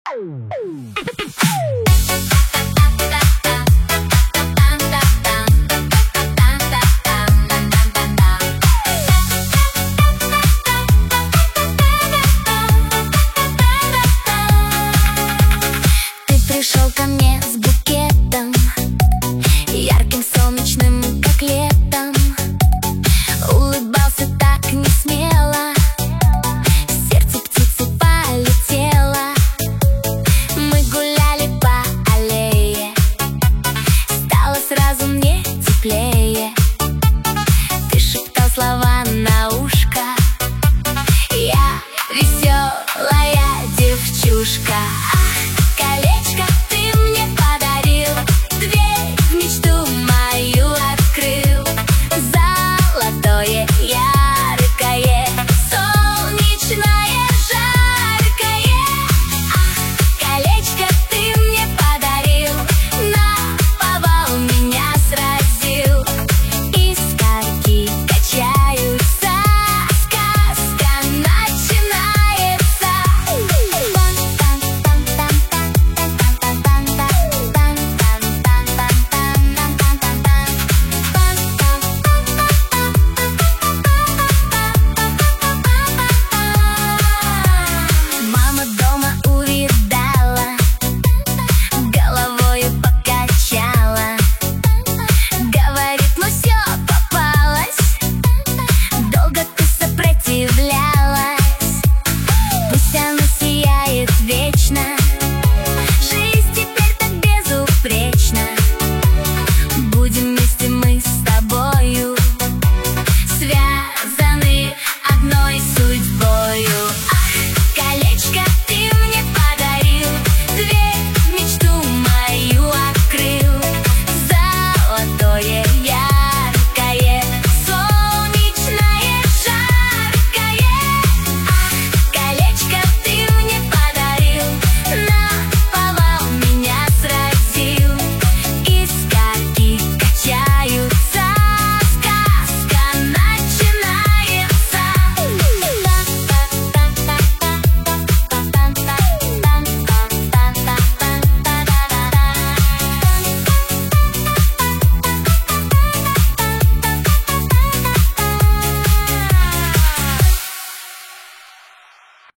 Ты пришел ко мне с букетом, ярким, солнечным, как летом. Улыбался так несмело, сердце птицы полетело. Мы гуляли по аллее, стало сразу мне теплее. Ты шептал слова на ушко, я веселая девчушка.